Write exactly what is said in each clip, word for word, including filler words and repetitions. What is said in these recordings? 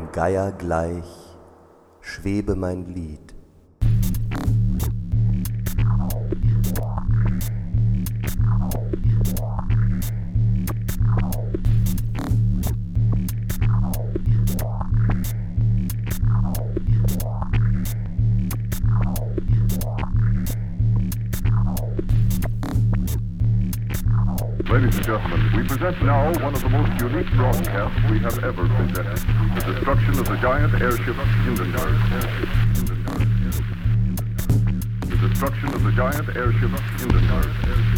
dem Geier gleich schwebe mein Lied. Ladies and gentlemen, we present now one of the most unique broadcasts we have ever presented. The destruction of the giant airship Hindenburg. The destruction of the giant airship Hindenburg.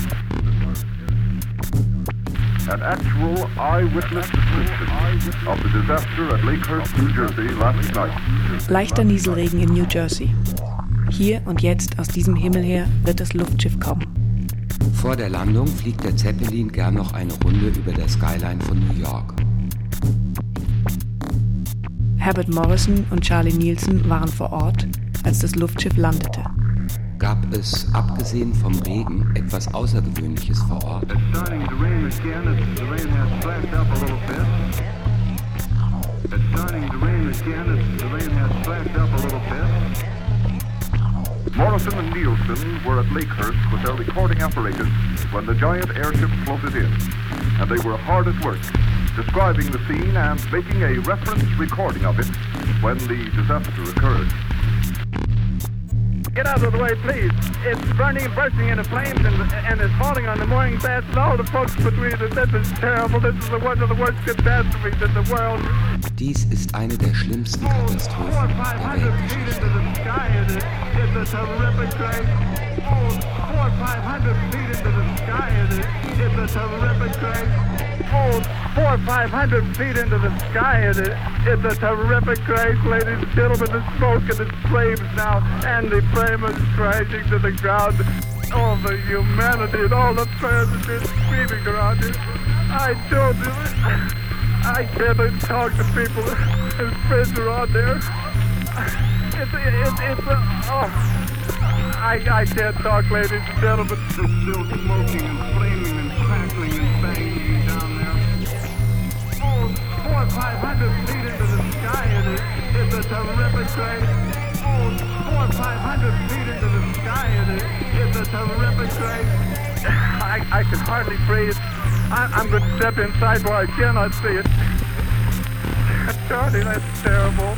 An actual eyewitness description of the disaster at Lakehurst, New Jersey last night. Leichter Nieselregen in New Jersey. Hier und jetzt aus diesem Himmel her wird das Luftschiff kommen. Vor der Landung fliegt der Zeppelin gern noch eine Runde über der Skyline von New York. Herbert Morrison und Charlie Nielsen waren vor Ort, als das Luftschiff landete. Gab es, abgesehen vom Regen, etwas Außergewöhnliches vor Ort? Morrison and Nielsen were at Lakehurst with their recording apparatus when the giant airship floated in, and they were hard at work, describing the scene and making a reference recording of it when the disaster occurred. Get out of the way, please. It's burning, bursting into flames, and, and it's falling on the mooring mast and all the folks between us. This is terrible. This is one of the worst catastrophes in the world. Dies ist eine der schlimmsten Katastrophen der Weltgeschichte. It's a terrific crash. Oh, four or five hundred feet into the sky. It's a terrific crash. Oh, four or five hundred feet into the sky. It's a terrific crash, ladies and gentlemen. The smoke and the flames now, and the frame is crashing to the ground. All the humanity and all the prayers have been screaming around it. I told you, I can't even talk to people. His friends are on there. It's, it's, it's a, oh, I, I can't talk, ladies and gentlemen. It's still smoking and flaming and crackling and banging down there. Oh, four or five hundred feet into the sky, and it, it's a terrific crash. Oh, four or five hundred feet into the sky, and it, it's a terrific crash. I, I can hardly breathe. I, I'm going to step inside where I cannot see it. Charlie, that's terrible.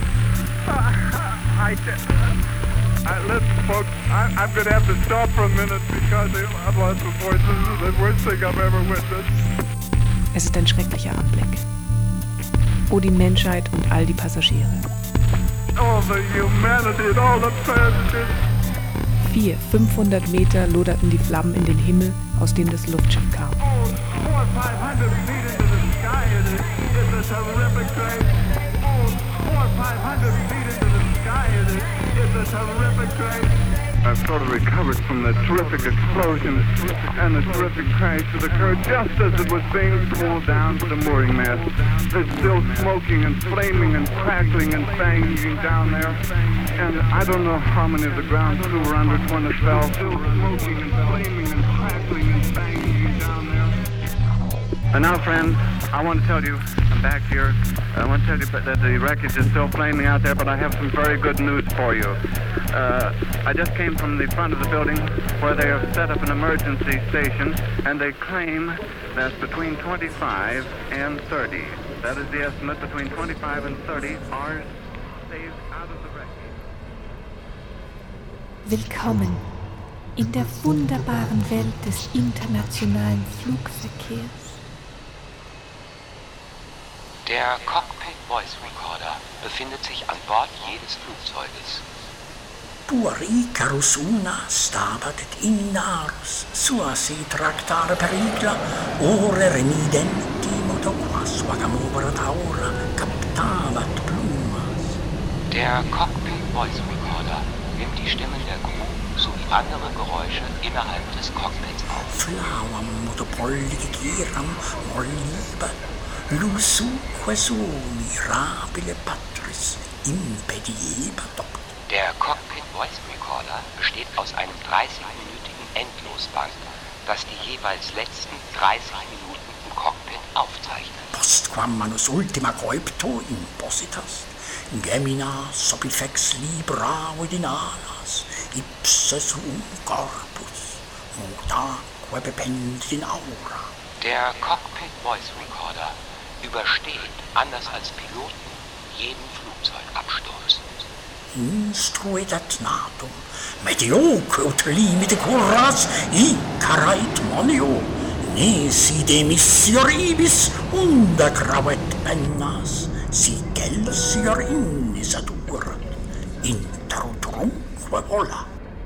I, I, listen, folks, I, I'm going to have to stop for a minute because I've lost my voice. This is the worst thing I've ever witnessed. Es ist ein schrecklicher Anblick. Oh, die Menschheit und all die Passagiere. Oh, the humanity and all the passengers. Vier, fünfhundert Meter loderten die Flammen in den Himmel, aus dem das Luftschiff kam. Oh, four or five hundred feet into the sky, and it, it's a terrific crash. Oh, four or five hundred feet into the sky, and it, it's a terrific crash. I've sort of recovered from the terrific explosion and the terrific crash that occurred just as it was being pulled down to the mooring mast. There's still smoking and flaming and crackling and banging down there. And I don't know how many of the ground crew were under it when it fell. Still smoking and flaming and crackling and banging down there. And now, friends, I want to tell you, I'm back here. I want to tell you that the wreckage is still flaming out there, but I have some very good news for you. Uh, I just came from the front of the building where they have set up an emergency station, and they claim that between twenty-five and thirty, that is the estimate, between twenty-five and thirty are saved out of the wreckage. Willkommen in der wunderbaren Welt des internationalen Flugverkehrs. Der Cockpit Voice Recorder befindet sich an Bord jedes Flugzeuges. Tuor Icarus una stabat et inarus, sua si tractare pericla, ore remidenti modo quas vagamora taura captavat plumas. Der Cockpit Voice Recorder nimmt die Stimmen der Crew sowie andere Geräusche innerhalb des Cockpits auf. Flavam modo polligiram mollibat, lusuque su mirabile patris impediebat. Der Cockpit Voice Recorder besteht aus einem dreißigminütigen Endlosband, das die jeweils letzten dreißig Minuten im Cockpit aufzeichnen. Postquam manus ultima coepto impositas, gemina sobifex libra ordinalas, ipse sum corpus, modaque bependit in aura. Der Cockpit Voice Recorder übersteht, anders als Piloten, jeden Flugzeugabsturz. Instruidat natum, medioque ut limite curras, icarait monio, nisi demissioribis, unda cravet pennas, si gelsior innis adurat, intertrunque vola.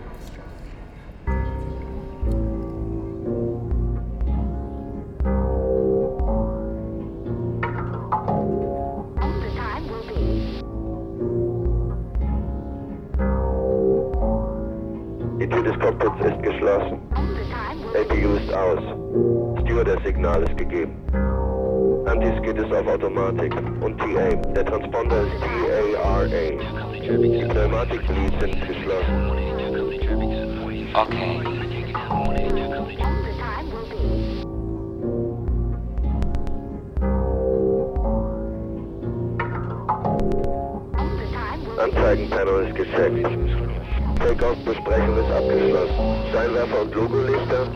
Die Tür des Cockpits ist geschlossen. A P U ist aus. Stewardess-Signal ist gegeben. Anti-Skid ist auf Automatik und T A. Der Transponder ist T A R A. Die Pneumatik-Bleeds sind geschlossen. Okay. Anzeigenpanel ist gecheckt. Take-off-Besprechung ist abgeschlossen. Scheinwerfer und Logolichter?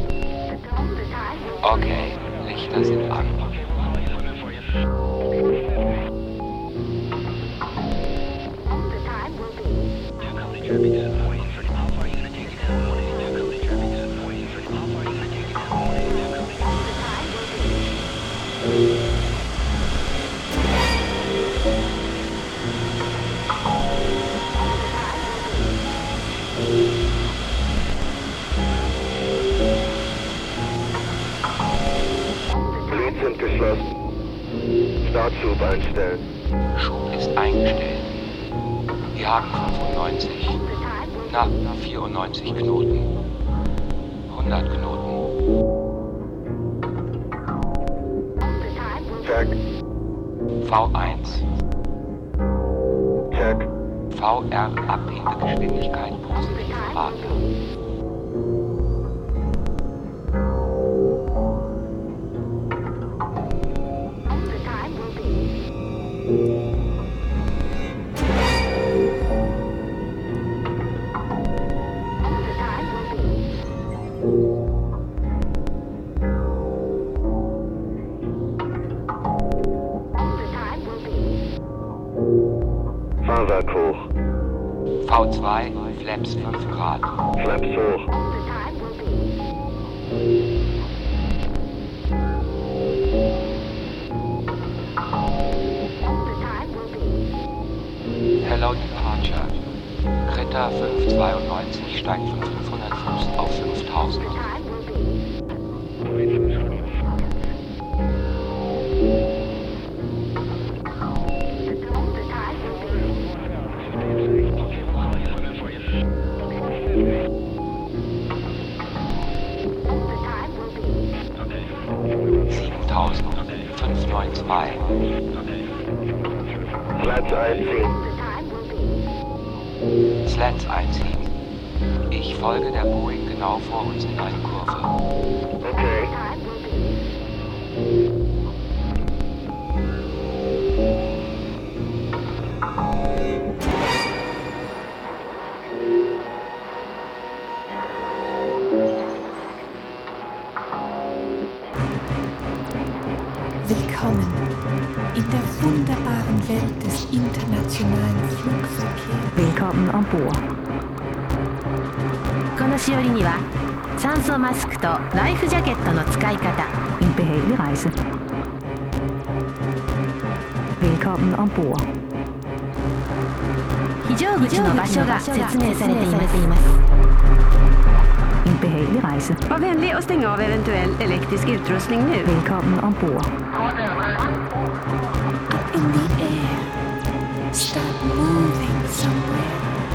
Okay, Lichter sind an. Bleeds sind geschlossen. Startschub einstellen. Schub ist eingestellt. Wir haben fünfundneunzig. Na, vierundneunzig Knoten. hundert Knoten. Check. V eins. Check. V R Abhebegeschwindigkeit positive Rate. Fahrwerk hoch. V zwei, Flaps fünf Grad. Flaps hoch. Hello Departure. Kritter fünf zweiundneunzig steigt von fünfhundert Fuß auf fünftausend. siebentausend fünfhundertzweiundneunzig. Platz einziehen. Slats einziehen. Ich folge der Boeing genau vor uns in eine Kurve. Okay. Willkommen in der wunderbaren Welt des internationalen Flugverkehrs. Willkommen an Bord. このしおりには酸素マスクとライフジャケットの使い方。In behagelig Reise. Willkommen an Bord. 非常口の場所が説明されています。In behagelig Reise. Var vänlig och stäng av eventuell elektrisk utrustning nu. Willkommen an Bord. Up in the air. Start moving somewhere.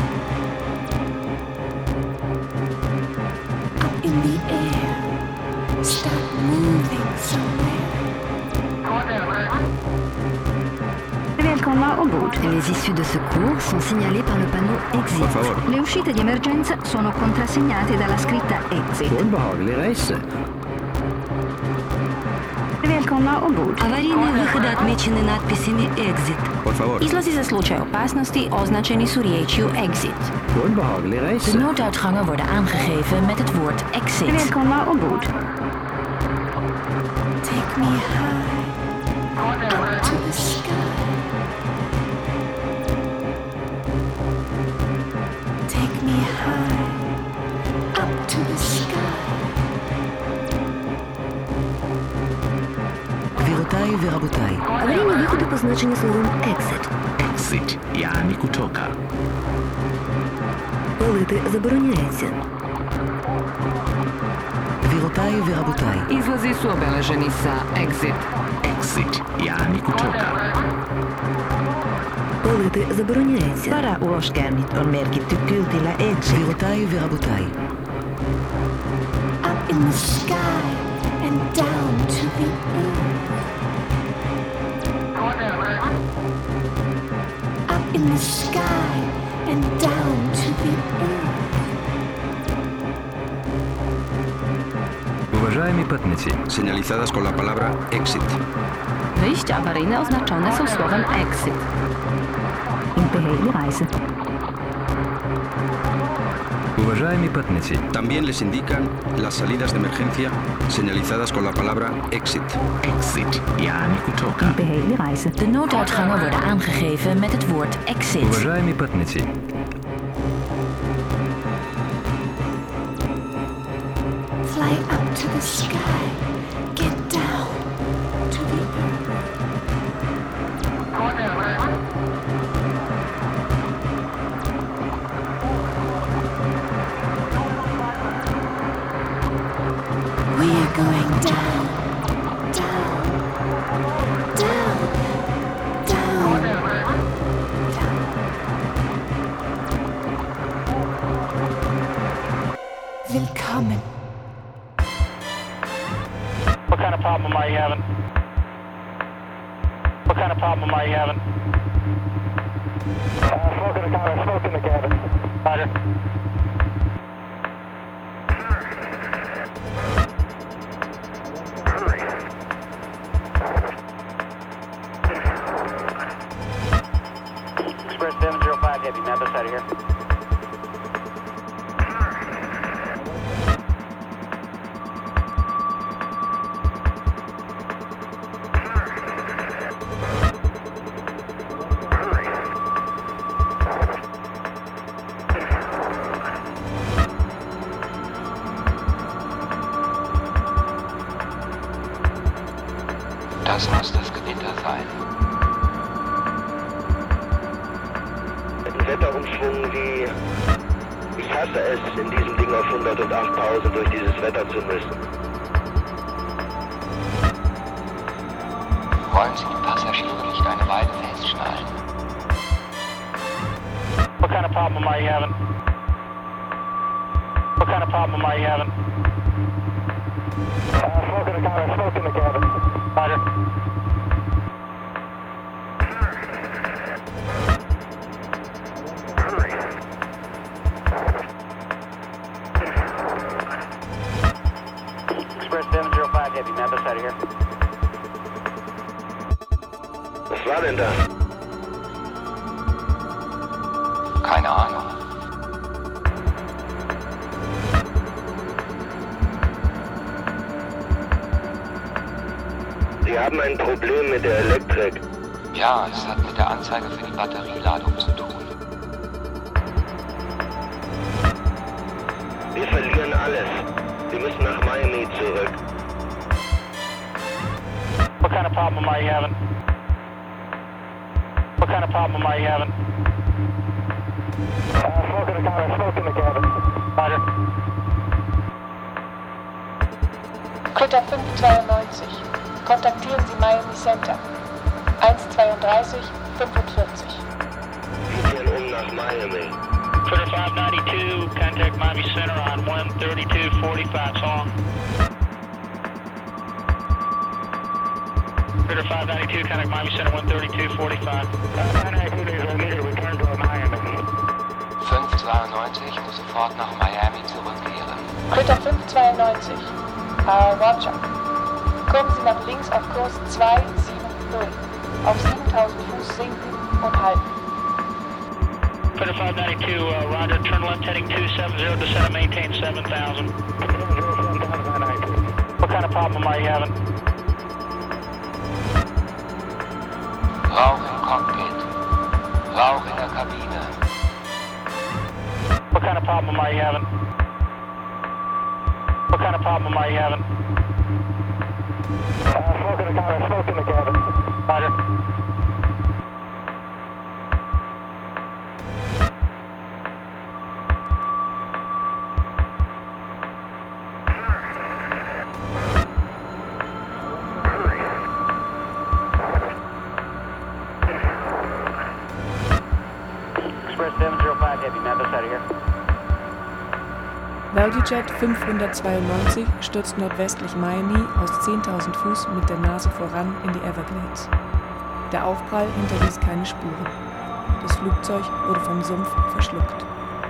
Up in the air. Start moving somewhere. Välkomna ombord. Les issues de secours sont signalées par le panneau Exit. Le uscite di emergenza sono contrassegnate dalla scritta Exit. Buon behagelig reise. Välkomna ombord. Аварийные выходы отмечены надписями «Exit». Izlazi za slučaj opasnosti označeni su riječju exit. De nooduitgangen worden aangegeven met het woord exit. Välkomna ombord. Take me high, up to the sky. Take me high, up to the sky. Гвиротаи, веработаи. Аварийные выходы позначены словом exit. Exit, яни kutoka. Палити забороняється. Гвиротаи, веработаи. Izlazi su obeleženi sa exit. Exit, яни kutoka. Палити забороняється. Vara-uloskäynnit on merkitty kyltillä exit. Гвиротаи, веработаи. Up in the sky and down to the earth. Up in the sky and down to the earth. Уважаемые путники, señalizadas con la palabra exit. Wyjścia awaryjne oznaczone są słowem exit. In beheer Reise. Уважаемые путники, también les indican las salidas de emergencia señalizadas con la palabra exit. Exit, яни kutoka. In beheer Reise. De nooduitgangen worden aangegeven met het woord exit. Уважаемые путники, Fly up to the sky, get down to the earth. We are going down, down, down, down, down. Willkommen. What kind of problem are you having? What kind of problem are you having? Uh, smoke in the cabin, smoke in the cabin. Roger. Express seven zero five Heavy, map us out of here. Das muss das Gewitter sein. Ein Wetterumschwung wie... Ich hasse es, in diesem Ding auf hundertachttausend durch dieses Wetter zu müssen. Wollen Sie die Passagiere nicht eine Weile festschnallen? What kind of problem are you having? What kind of problem are you having? Uh, smoke in the cabin, smoke in the cabin. Roger. Express seven zero five Heavy, map us out of here. Was war denn das? Keine Ahnung. Sie haben ein Problem mit der Elektrik. Ja, es hat mit der Anzeige für die Batterieladung zu tun. Wir verlieren alles. Wir müssen nach Miami zurück. What kind of problem are you having? What kind of problem are you having? Uh, smoke in the cabin, smoke in the cabin. Roger. Critter fünf zweiundneunzig. Kontaktieren Sie Miami Center. eins zweiunddreißig fünfundvierzig. Wir gehen um nach Miami. Critter five ninety-two, contact Miami Center on one thirty-two forty-five, song. Critter five ninety-two, contact Miami Center one thirty-two forty-five. five ninety-two is needed to return to Miami. fünf zweiundneunzig muss sofort nach Miami zurückkehren. Critter fünf zweiundneunzig. Uh, Roger. Kommen Sie nach links auf Kurs zwei sieben null. Auf siebentausend Fuß sinken und halten. Clear five ninety-two, uh, roger, turn left heading two seven zero, descend and maintain seven thousand. What kind of problem are you having? Rauch im Cockpit. Rauch in der Kabine. What kind of problem are you having? What kind of problem are you having? Uh, smoke in the cabin, smoke in the cabin. Roger. ValueJet fünfhundertzweiundneunzig stürzt nordwestlich Miami aus zehntausend Fuß mit der Nase voran in die Everglades. Der Aufprall hinterließ keine Spuren. Das Flugzeug wurde vom Sumpf verschluckt.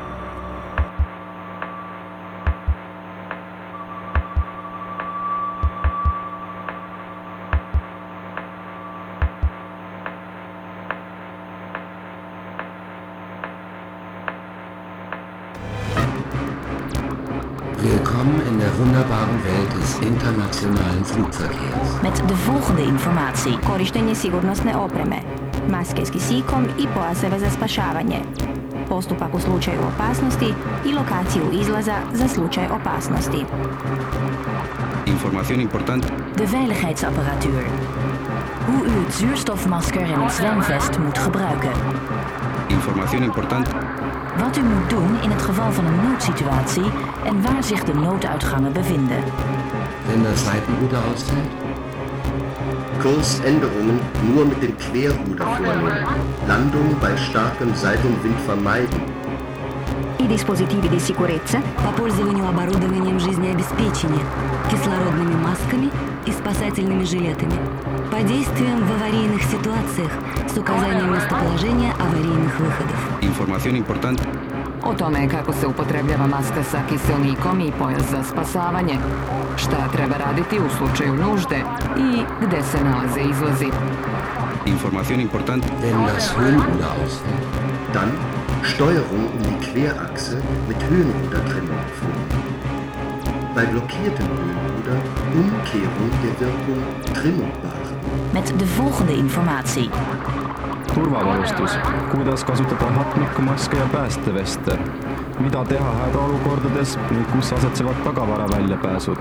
Willkommen in der wunderbaren Welt des internationalen Flugverkehrs. Met de volgende informatie. Korištenje sigurnosne opreme. Maske s kisikom i pojaseve za spašavanje. Postupak u slučaju opasnosti i lokaciju izlaza za slučaj opasnosti. Información importante. De veiligheidsapparatuur. Hoe u het zuurstofmasker en het zwemvest moet gebruiken. Información importante. Wat u moet doen in het geval van een noodsituatie en waar zich de nooduitgangen bevinden. Wenn das Seitenruder ausfällt? Kursänderungen nur mit dem Querruder vornehmen. Landung bei starkem Seitenwind vermeiden. И диспозитиви di sicurezza по пользованию оборудованием жизнеобеспечения, кислородными масками и спасательными жилетами, по действиям в аварийных ситуациях с указанием местоположения аварийных выходов. Información importante. O tome kako se upotrebljava maska sa kiselnikom i pojas za spasavanje, šta treba raditi u slučaju nužde i gde se nalaze izlazi. Información importante. Wenn das Höhenruder ausfällt, dann Steuerung um die Querachse mit Höhenrudertrimmung vornehmen. Bei blockiertem Höhenruder Umkehrung der Wirkung Trimmung beachten. Met de volgende informatie. Turvavarustus, kuidas kasutada hapnikumaske ja päästeveste, mida teha hädaolukordades ning kus asetsevad tagavaraväljapääsud.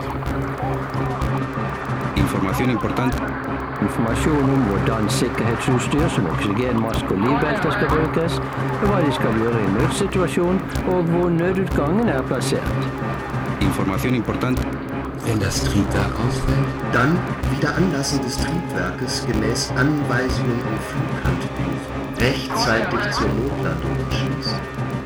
Información importante. Information om hvordan sikkerhetsutstyr som oksygenmaske og livbelter skal brukes, hva de skal gjøre i nødsituasjon og hvor nødutgangen er plassert. Información importante. Wenn das Triebwerk ausfällt, dann wieder Anlassen des Triebwerkes gemäß Anweisungen im Flughandbuch rechtzeitig zur Notlandung entschließen.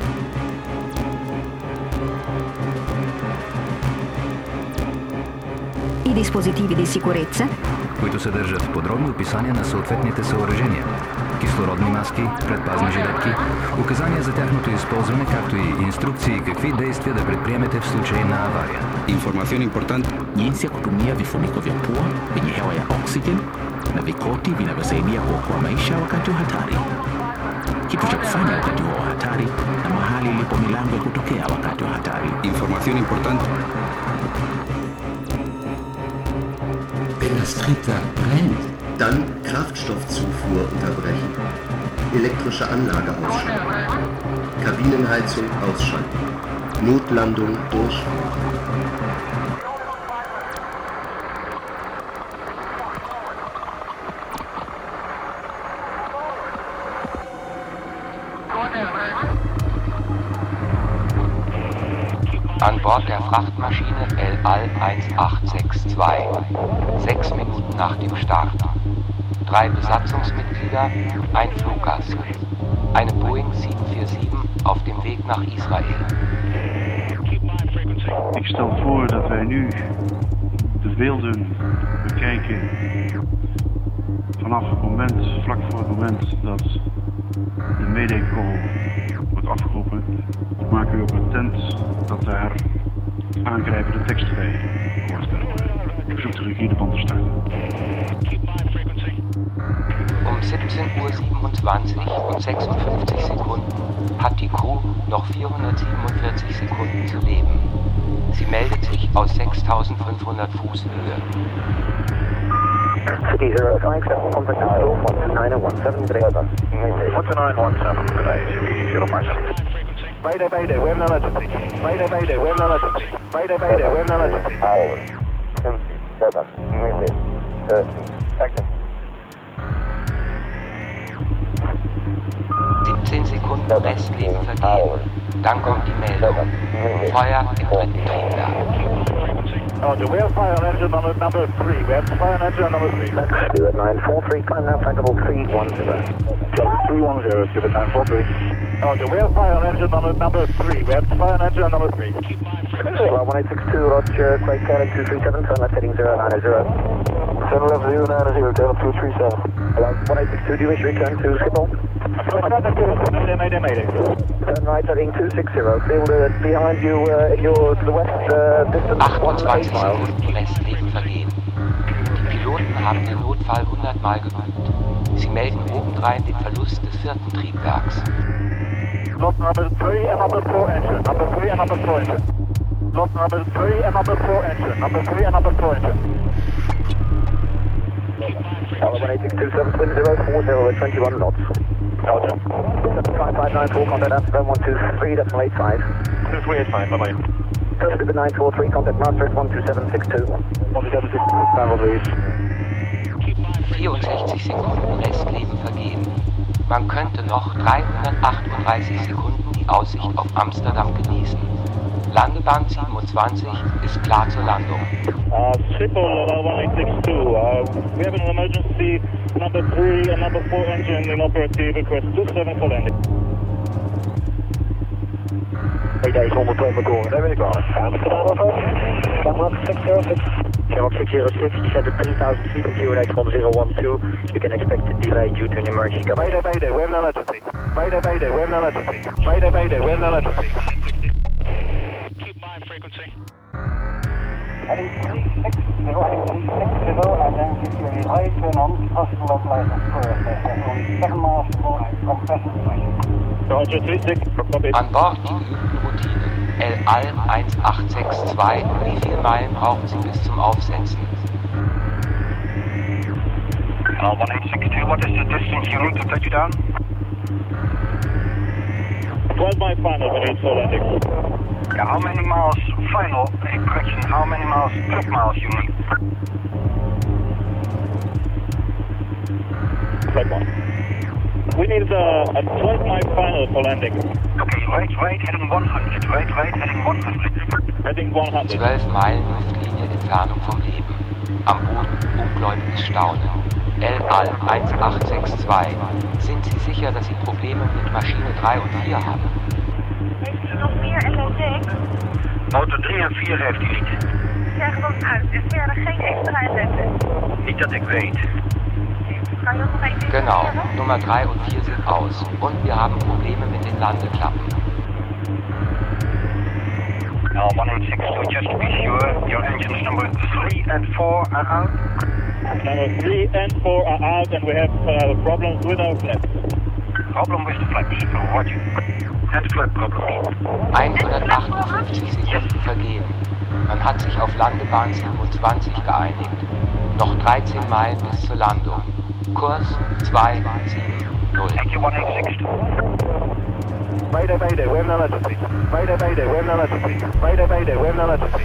И диспозитиви di sicurezza, които съдържат подробни описания на съответните съоръжения, кислородни маски, предпазни жилетки, указания за тяхното използване, както и инструкции какви действия да предприемете в случай на авария. Información importante. Jinsi ya kutumia vifuniko vya pua vyenye hewa ya oxygen na vikoti vinavyosaidia kuokoa maisha wakati wa hatari. Kitu cha kufanya wakati wa hatari na mahali ilipo milango ya kutokea wakati wa hatari. Información importante. Wenn das Triebwerk brennt, dann Kraftstoffzufuhr unterbrechen, elektrische Anlage ausschalten, Kabinenheizung ausschalten, Notlandung durchführen. An Bord der Frachtmaschine El Al eins acht sechs zwei, sechs Minuten nach dem Start. Drei Besatzungsmitglieder, ein Fluggast. Eine Boeing sieben vier sieben auf dem Weg nach Israël. Ik stel voor dat wij nu de beelden bekijken vanaf het moment, vlak voor het moment dat de mayday call wordt afgeroepen. Ik maak u op attent dat daar aangrijpende teksten bij gehoord kunnen worden. versucht de regie de band te starten. Um siebzehn Uhr siebenundzwanzig und sechsundfünfzig Sekunden hat die Crew noch vierhundertsiebenundvierzig Sekunden zu leben. Sie meldet sich aus sechstausendfünfhundert Fuß Höhe. City zero five seven, contact now, one two nine one seven, three over. one two nine one seven, today, City zero five seven. Mayday, mayday, we have an emergency. Mayday, mayday, we have an emergency. Mayday, mayday, we have an emergency. Hours, seven, mayday, thirteen, second. siebzehn Sekunden Restleben vergehen. Dann kommt die Meldung. Feuer im dritten Triebwerk. Oh, we have fire engine on number three. We have fire engine on number three. Do it nine four three, climb now, flankable three one zero. three one zero, do it nine four three. Oh, we have fire engine on number three. We have fire engine on number three. one eight six two, Roger, Quake Carolyn two three seven, turn left heading zero nine zero. seven left zero nine zero, tail two three seven. Hello, one eight six two, do you wish to return to Schiphol? Mayday, mayday, mayday. Turn right heading two six zero, field uh, behind you uh, in your, to the west, uh, distance one eight miles. Sekunden Restleben vergehen. Die Piloten haben den Notfall hundertmal geübt. Sie melden obendrein den Verlust des vierten Triebwerks. Lot number three and number four engine. Number three and number four engine. Lot number three and number four engine. Number three and number four engine. Tower one eight six two seven twin zero four zero at twenty-one knots. Roger. seven five five nine four, contact Amsterdam one two three, decimal eight five. two three eight five, bye-bye. First Scuba nine four three, contact Maastricht one two seven six two. one two seven six two, stand please. vierundsechzig Sekunden Restleben vergehen. Man könnte noch dreihundertachtunddreißig Sekunden die Aussicht auf Amsterdam genießen. Landebahn siebenundzwanzig ist klar zur Landung. Uh, Schiphol, uh, one eight six two, uh, we have an emergency, number three and number four engine inoperative, request two seven for landing. Mayday, zonder twee motoren, daar ben ik wel. Amsterdam over, Camera six zero six. Channel six zero six, descend to three thousand feet from Q N H one zero one two. You can expect a delay due to an emergency. Mayday, mayday, we have an emergency. Mayday, mayday, we have an emergency. Mayday, mayday, we have an emergency. Keep my frequency. Heading three six zero, heading three six zero, and then give you a right turn on, possible localization first. There's only seven miles from present station. Roger, three six, copy. An Bord die geübten Routinen. El Al eins acht sechs zwei, wie viele Meilen brauchen Sie bis zum Aufsetzen? Uh, one eight six two, what is the distance you need to touch down? twelve mile final, we need for landing. Yeah, how many miles final, a correction, how many miles, truck miles you need? Flight one. We need uh, a twelve mile final for landing. Okay, right, right, heading one hundred, right, right, heading one hundred. Heading one hundred. zwölf Meilen Luftlinie Entfernung vom Leben. Am Boden ungläubiges Staunen. El Al eins acht sechs zwei. Sind Sie sicher, dass Sie Probleme mit Maschine drei und vier haben? Heeft u nog meer L O D? Motor drie en vier heeft u niet. Ja, gewoon uit. Er verder geen extra ellende. Niet dat ik weet. Kan je nog even Genau, Nummer drei und vier sind aus. Und wir haben Probleme mit den Landeklappen. Now one eight six two, just to be sure, your engines number three and four are out. Number three and four are out and we have uh, problems with our flaps. Problem with the flaps, roger. And flap problems. hundertachtundfünfzig Sekunden vergehen. Man hat sich auf Landebahn siebenundzwanzig geeinigt. Noch dreizehn Meilen bis zur Landung. Kurs zwei sieben null. Thank you, one eight six two. Mayday, mayday, we have an emergency. Mayday, mayday, we have an emergency. Mayday, mayday, we have an emergency.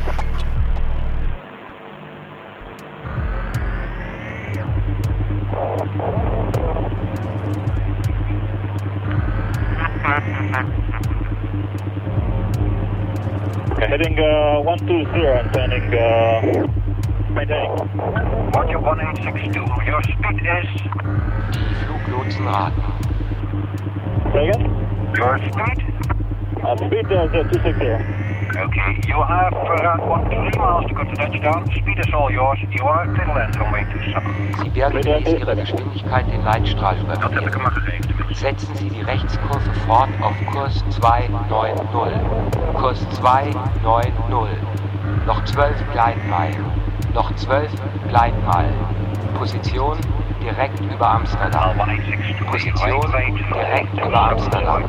Okay, heading uh, one two zero and turning uh, maintaining. Roger, one eight six two. Your speed is? Die Fluglotsen raten. Say again? Your speed? Uh, speed uh, two six zero. Okay, you have around one three miles to go to touchdown. Speed is all yours. You are to the land runway two seven. Sie werden gemäß Ihrer Geschwindigkeit den Leitstrahl überqueren. Setzen Sie die Rechtskurve fort auf Kurs zwei neun null. Kurs zwei neun null. Noch zwölf Gleitmeilen. Noch zwölf Gleitmeilen. Position direkt über Amsterdam. Position direkt über Amsterdam.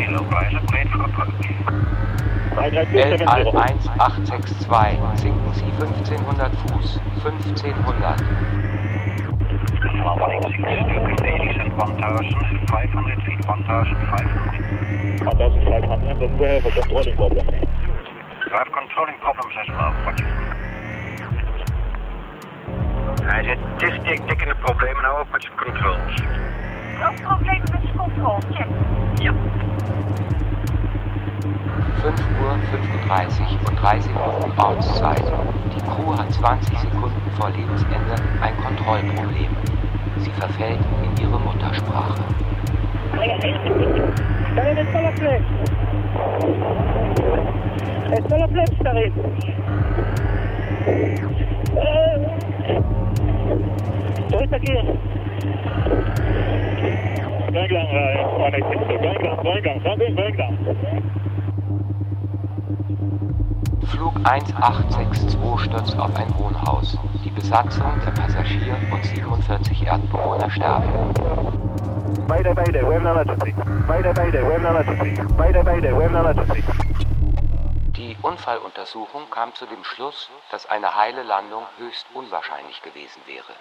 L A eins acht sechs zwei, sinken Sie fünfzehnhundert Fuß. fünfzehnhundert. Drive controlling problems as well. Hij zit dicht dikke problemen nou ook met zijn controls. Ook problemen met zijn control, check. Ja. fünf Uhr fünfunddreißig und dreißig Minuten Ortszeit. Die Crew hat zwanzig Sekunden vor Lebensende ein Kontrollproblem. Sie verfällt in ihre Muttersprache. Solo flaps daarin. Terug keer. Berglang, Berglang, Berglang, Berglang, Berglang. Flug eins acht sechs zwei stürzt auf ein Wohnhaus. Die Besatzung, der Passagier und siebenundvierzig Erdbewohner sterben. Mayday, mayday, we have an emergency. Mayday, mayday, we have an emergency. Mayday, mayday, we have an emergency. Die Unfalluntersuchung kam zu dem Schluss, dass eine heile Landung höchst unwahrscheinlich gewesen wäre.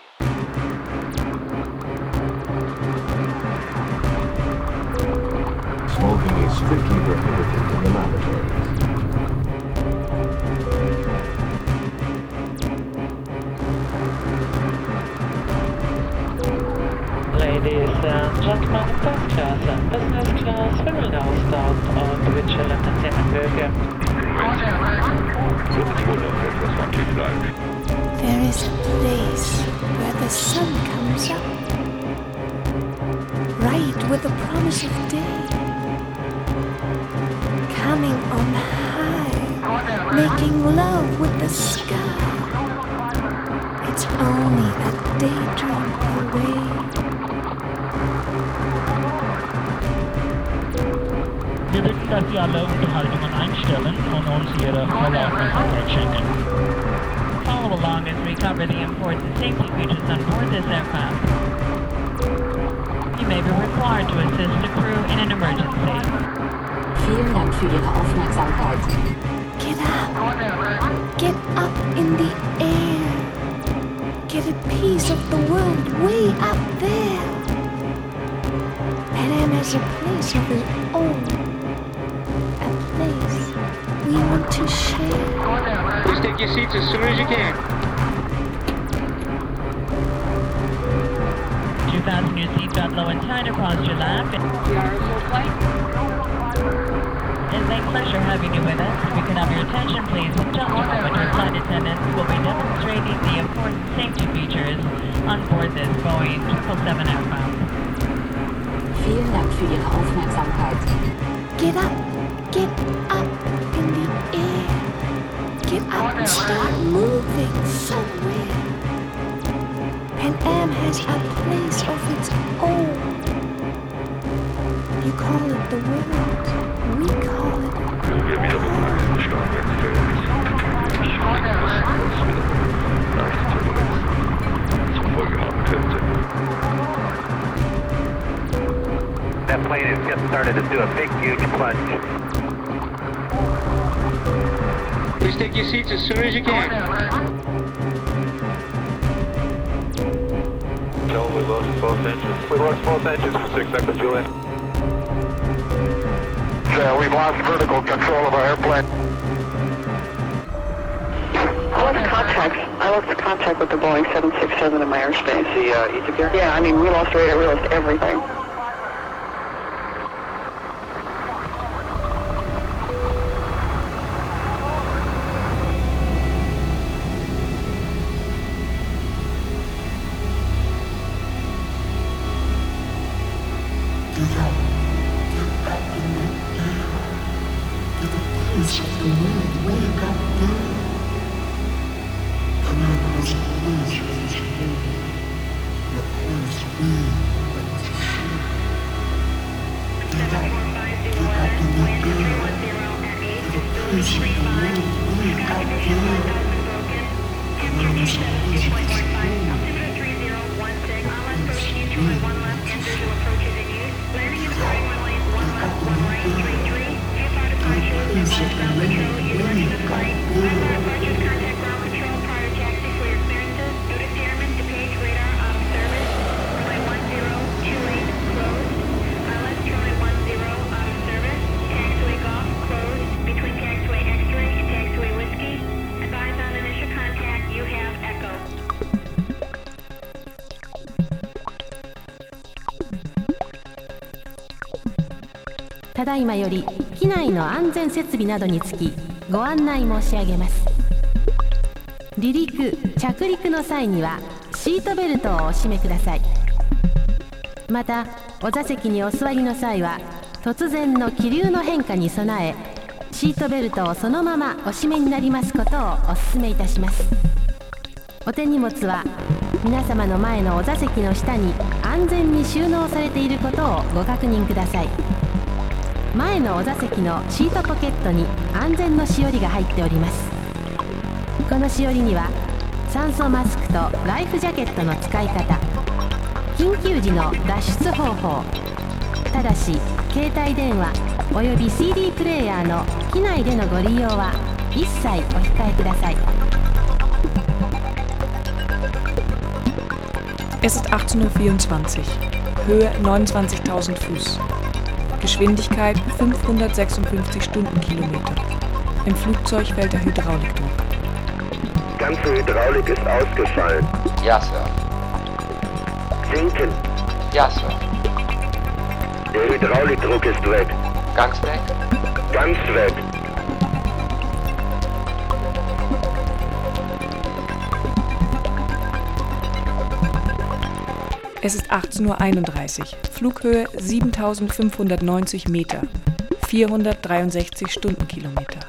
Smoking is strictly prohibited in the laboratories. Ladies and gentlemen, first class and business class, we will now start our individual entertainment program. There is a place where the sun comes up, right with the promise of day, coming on high, making love with the sky. It's only a daydream away. Wir bitten, dass Sie alle Unterhaltungen einstellen und uns Ihre volle Aufmerksamkeit schenken. Follow along as we cover the important safety features on board this aircraft. You may be required to assist the crew in an emergency. Vielen Dank für Ihre Aufmerksamkeit. Get up. Get up in the air. Get a piece of the world way up there. Pan Am has a place of its own. A place we want to share. Please take your seats as soon as you can. You fasten your seatbelt low and tight across your lap. We are a full flight. It's a pleasure having you with us. If we can have your attention, please, just a moment. Our flight attendants will be demonstrating the important safety features on board this Boeing triple seven aircraft. Vielen Dank für Ihre Aufmerksamkeit. Get up, get up in the air. Get up and start moving somewhere. Pan Am has a place of its own. You call it the world, we call it That plane has just started to do a big, huge plunge. Please take your seats as soon as you can. No, we lost both engines. We lost both engines for six seconds, Julian. Yeah, we've lost vertical control of our airplane. I lost contact. I lost contact with the Boeing seven six seven in my airspace. The uh, Egypt Air? Yeah, I mean, we lost radar, we lost everything. ただいまより機内の安全設備などにつきご案内申し上げます。離陸・着陸の際にはシートベルトをお締めください。またお座席にお座りの際は突然の気流の変化に備えシートベルトをそのままお締めになりますことをお勧めいたします。お手荷物は皆様の前のお座席の下に安全に収納されていることをご確認ください。前のお座席のシートポケットに安全のしおりが入っております。このしおりには酸素マスクとライフジャケットの使い方、緊急時の脱出方法、ただし携帯電話および シーディー プレイヤーの機内でのご利用は一切お控えください。 Es ist achtzehn Uhr vierundzwanzig, Höhe neunundzwanzigtausend Fuß, Geschwindigkeit fünfhundertsechsundfünfzig Stundenkilometer. Im Flugzeug fällt der Hydraulikdruck. Die ganze Hydraulik ist ausgefallen. Ja, Sir. Sinken. Ja, Sir. Der Hydraulikdruck ist weg. Ganz weg? Ganz weg. Es ist achtzehn Uhr einunddreißig, Flughöhe siebentausendfünfhundertneunzig Meter, vierhundertdreiundsechzig Stundenkilometer.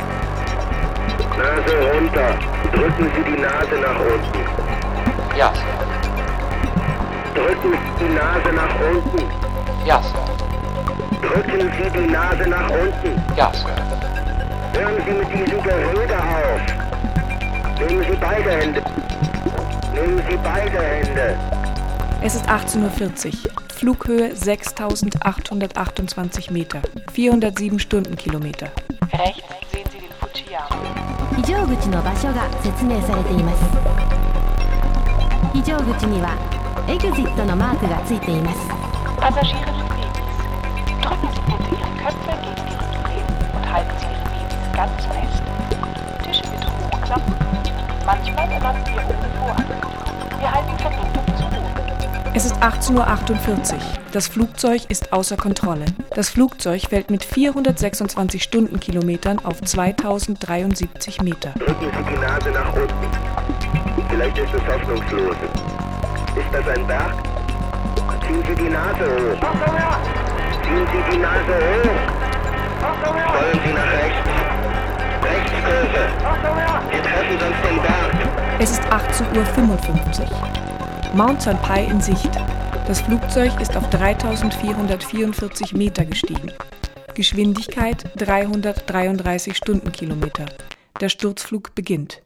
Nase runter. Drücken Sie die Nase nach unten. Ja, Sir. Drücken Sie die Nase nach unten. Ja, Sir. Drücken Sie die Nase nach unten. Ja, Sir. Hören Sie mit diesem Gerede auf. Nehmen Sie beide Hände. Nehmen Sie beide Hände. Es ist achtzehn Uhr vierzig, Flughöhe sechstausendachthundertachtundzwanzig Meter, vierhundertsieben Stundenkilometer. Rechts sehen Sie den Fujiyama. 非常口の場所が説明されています。非常口にはエグジットのマークがついています。 Passagiere des Babys, drücken Sie bitte Ihre Köpfe gegen die Rückenlehnen und halten Sie Ihre Babys ganz fest. Tische bitte hochklappen. Manchmal erlassen wir ohne Vorankündigung. Wir halten Verbindung zu Boden. Es ist achtzehn Uhr achtundvierzig. Das Flugzeug ist außer Kontrolle. Das Flugzeug fällt mit vierhundertsechsundzwanzig Stundenkilometern auf zweitausenddreiundsiebzig Meter. Drücken Sie die Nase nach unten. Vielleicht ist es hoffnungslos. Ist das ein Berg? Ziehen Sie die Nase hoch. Ziehen Sie die Nase hoch. Wollen Sie nach rechts. Rechtskurve. Wir treffen sonst den Berg. Es ist achtzehn Uhr fünfundfünfzig. Mount Sanpai in Sicht. Das Flugzeug ist auf dreitausendvierhundertvierundvierzig Meter gestiegen. Geschwindigkeit dreihundertdreiunddreißig Stundenkilometer. Der Sturzflug beginnt.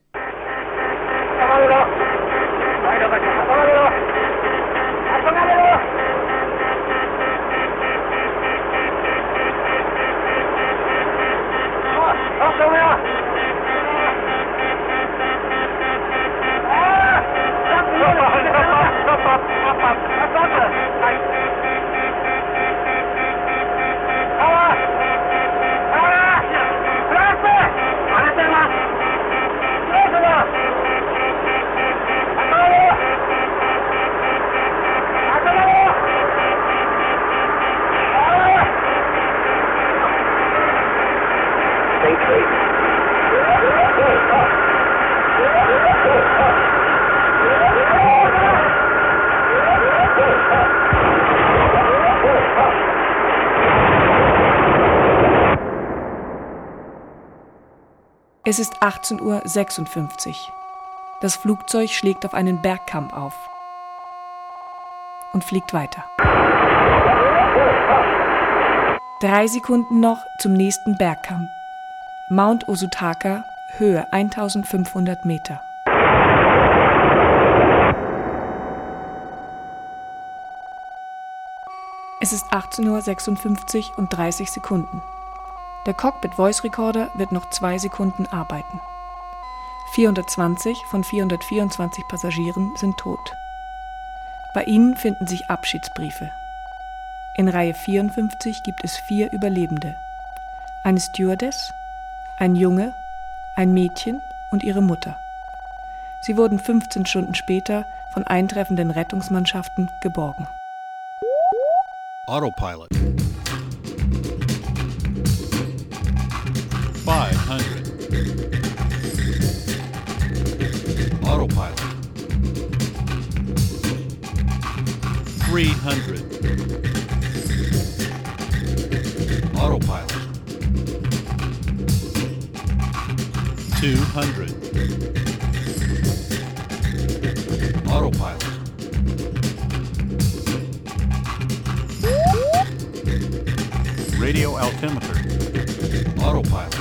Es ist achtzehn Uhr sechsundfünfzig. Das Flugzeug schlägt auf einen Bergkamm auf und fliegt weiter. Drei Sekunden noch zum nächsten Bergkamm. Mount Osutaka, Höhe eintausendfünfhundert Meter. Es ist achtzehn Uhr sechsundfünfzig und dreißig Sekunden. Der Cockpit Voice Recorder wird noch zwei Sekunden arbeiten. vierhundertzwanzig von vierhundertvierundzwanzig Passagieren sind tot. Bei ihnen finden sich Abschiedsbriefe. In Reihe vierundfünfzig gibt es vier Überlebende. Eine Stewardess, ein Junge, ein Mädchen und ihre Mutter. Sie wurden fünfzehn Stunden später von eintreffenden Rettungsmannschaften geborgen. Autopilot. five hundred. Autopilot. three hundred. Autopilot. two hundred. Autopilot. Radio altimeter. Autopilot.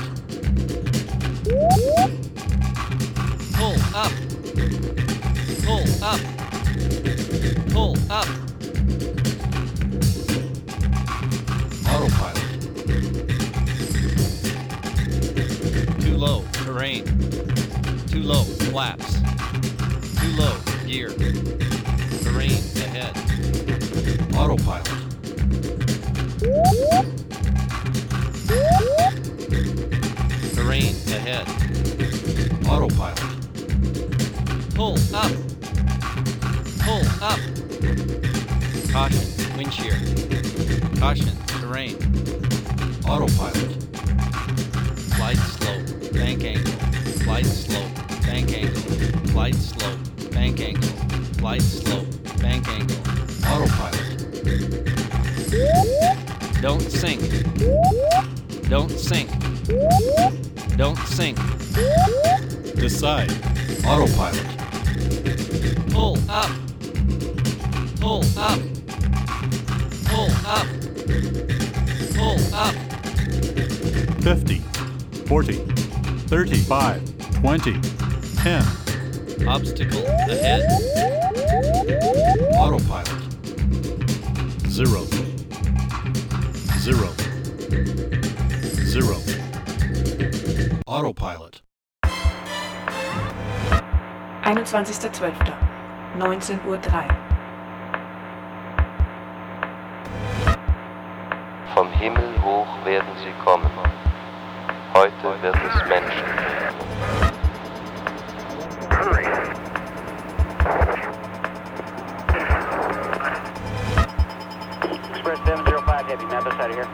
Pull up. Pull up. Pull up. Autopilot. Too low, terrain. Too low, flaps. Too low, gear. Terrain ahead. Autopilot. Terrain ahead. Autopilot. Pull up. Pull up. Caution, wind shear. Caution, terrain. Autopilot. Glide slope, bank angle. Glide slope, bank angle. Glide slope, bank angle. Glide slope, bank angle. Autopilot. Don't sink. Don't sink. Don't sink. Decide. Autopilot. Pull up. Pull up. Pull up. Pull up. fifty. forty. thirty-five. twenty. ten. Obstacle ahead. Autopilot. Zero. Zero. Zero. Autopilot. einundzwanzigster zwölfter neunzehn Uhr drei. Vom Himmel hoch werden sie kommen. Heute wird es Menschen geben. Express seven zero five Heavy, Memphis out of here.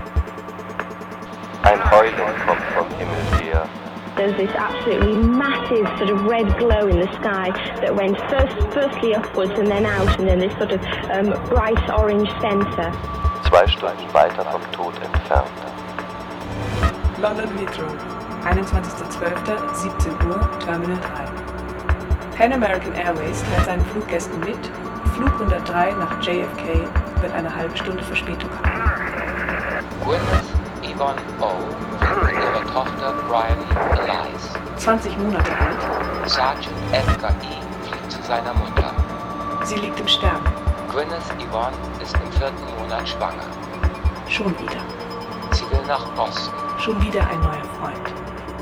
Ein Heulen kommt vom Himmel her. There's this absolutely massive sort of red glow in the sky that went first, firstly upwards and then out, and then this sort of um, bright orange center. Zwei Stunden weiter vom Tod entfernt. London Heathrow, einundzwanzigster zwölfter siebzehn Uhr, Terminal drei. Pan American Airways teilt seinen Fluggästen mit, Flug hundertdrei nach J F K wird eine halbe Stunde Verspätung haben. Gwyneth Yvonne O. findet ihre Tochter Bryony Elias. zwanzig Monate alt. Sergeant Edgar E. fliegt zu seiner Mutter. Sie liegt im Sterben. Gwyneth Yvonne ist im vierten Monat schwanger. Schon wieder. Sie will nach Boston. Schon wieder ein neuer Freund.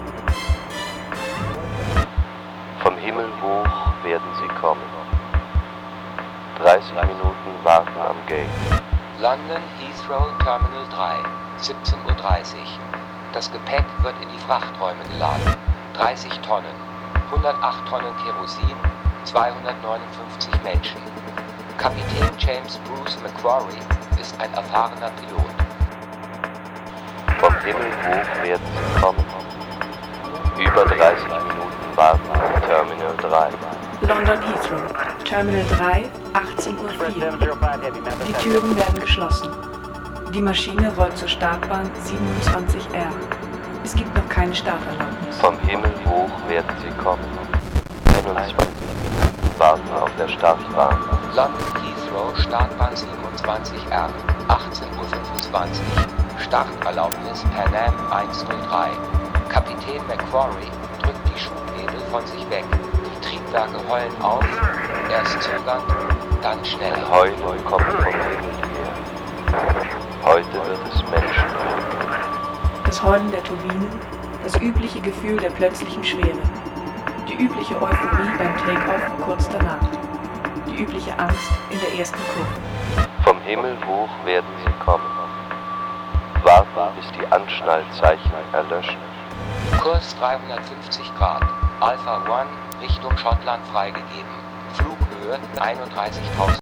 Vom Himmel hoch werden sie kommen. dreißig Minuten warten am Gate. London Heathrow Terminal drei, siebzehn Uhr dreißig. Das Gepäck wird in die Frachträume geladen. dreißig Tonnen, hundertacht Tonnen Kerosin, zweihundertneunundfünfzig Menschen. Kapitän James Bruce McQuarrie ist ein erfahrener Pilot. Vom Himmel hoch werden sie kommen. Über dreißig Minuten warten am Terminal drei. London Heathrow, Terminal drei, achtzehn Uhr vier. Die Türen werden geschlossen. Die Maschine rollt zur Startbahn siebenundzwanzig R. Es gibt noch keine Starterlaubnis. Vom Himmel hoch werden sie kommen. einundzwanzig Minuten warten auf der Startbahn. London Heathrow, Startbahn siebenundzwanzig R, achtzehn Uhr fünfundzwanzig. Starterlaubnis Pan Am eins null drei. Kapitän McQuarrie drückt die Schubhebel von sich weg. Die Triebwerke heulen auf, erst zögernd, dann schnell. Ein Heulen kommt vom Himmel her. Heute wird es Menschen. Das Heulen der Turbinen, das übliche Gefühl der plötzlichen Schwere, die übliche Euphorie beim Take-Off kurz danach, die übliche Angst in der ersten Kurve. Vom Himmel hoch werden sie kommen. Warten, bis die Anschnallzeichen erlöschen. Kurs dreihundertfünfzig Grad. Alpha One Richtung Schottland freigegeben. Flughöhe einunddreißigtausend.